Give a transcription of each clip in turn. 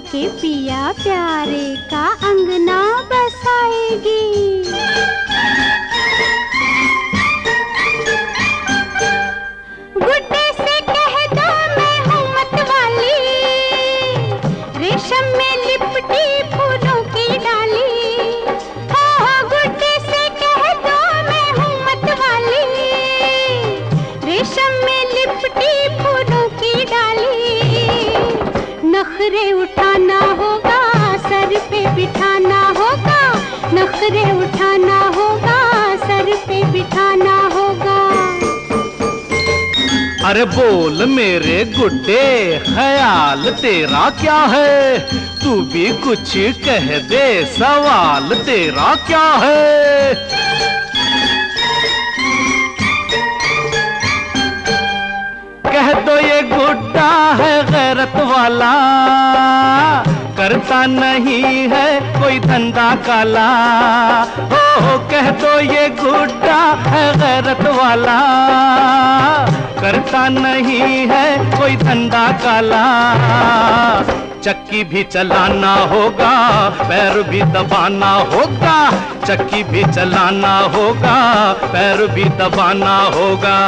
के पिया प्यारे का अंगना बसाएगी। गुड्डे से कह दो मैं हूँ मतवाली, रेशम में लिपटी फूलों की डाली। हो गुड्डे से कह दो मैं हूँ मतवाली, रेशम में लिपटी फूलों की डाली। नखरे उठाना होगा, सर पे बिठाना होगा, नखरे उठाना होगा, सर पे बिठाना होगा। अरे बोल मेरे गुड्डे, ख्याल तेरा क्या है? तू भी कुछ कह दे, सवाल तेरा क्या है? कह दो ये गुड्डा है गैरत वाला, करता नहीं है कोई धंधा काला। हो कह दो ये गुड्डा है गैरत वाला, करता नहीं है कोई धंधा काला। चक्की भी चलाना होगा, पैर भी दबाना होगा, चक्की भी चलाना होगा, पैर भी दबाना होगा।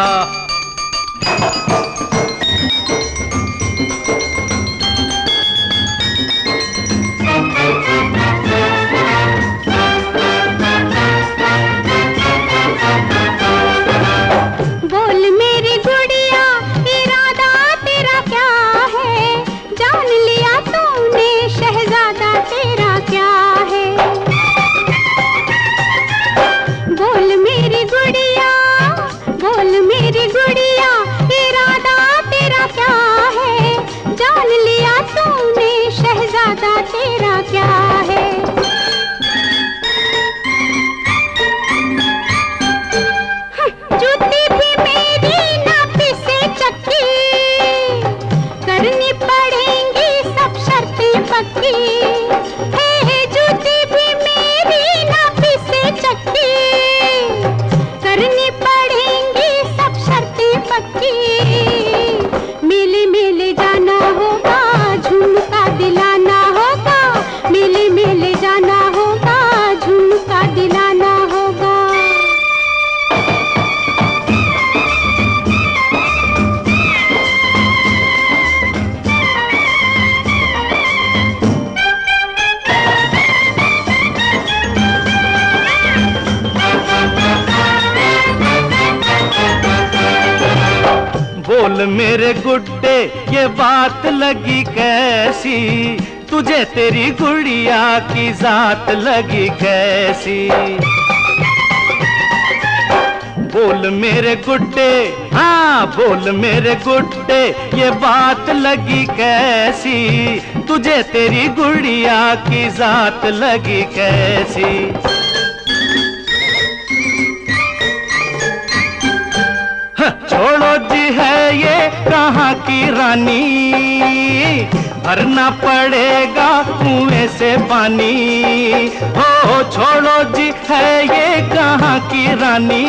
बोल मेरी गुड़िया, इरादा तेरा क्या है? जान लिया तूने शहजादा तेरा क्या है? बोल मेरी गुड़िया, बोल मेरी गुड़िया, इरादा तेरा क्या है? जान लिया तूने शहजादा तेरा क्या है? जूती भी मेरी नापी से चक्की, करनी पड़ेंगी सब शर्तें पक्की। हे जूती भी मेरी नापी से चक्की, करनी पड़ेंगी सब शर्तें पक्की। मेले मेले जाना होगा, झुमका दिलाना होगा, मेले मेले जाना होगा, झुमका दिलाना होगा। बोल मेरे गुड्डे, ये बात लगी कैसी? तुझे तेरी गुड़िया की जात लगी कैसी? बोल मेरे गुड्डे, हाँ बोल मेरे गुड्डे, ये बात लगी कैसी? तुझे तेरी गुड़िया की जात लगी कैसी? छोड़ो जी है ये कहाँ की रानी, भरना पड़ेगा कुएं से पानी। हो छोड़ो जी है ये कहाँ की रानी,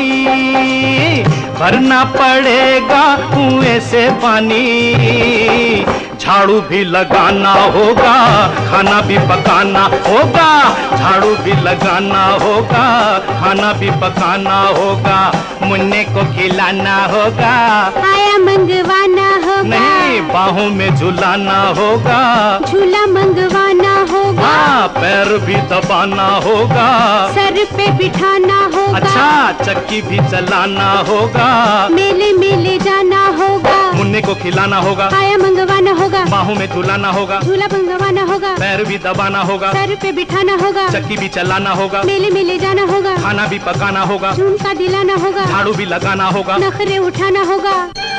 भरना पड़ेगा कुएं से पानी। झाड़ू भी लगाना होगा, खाना भी पकाना होगा, झाड़ू भी लगाना होगा, खाना भी पकाना होगा। मुन्ने को खिलाना होगा, आया मंगवाना होगा, नहीं बाहों में झुलाना होगा, झूला मंगवाना होगा। हाँ पैर भी दबाना होगा, सर पे बिठाना होगा। अच्छा चक्की भी चलाना होगा, मेले मेले जाना होगा, मुन्ने को खिलाना होगा, आया मंगवाना होगा, बाहों में झुलाना होगा, झूला मंगवाना होगा, पैर भी दबाना होगा, सर पे बिठाना होगा, चक्की भी चलाना होगा, मेले मेले जाना होगा, खाना भी पकाना होगा, झुमका दिलाना होगा, झाड़ू भी लगाना होगा, नखरे उठाना होगा।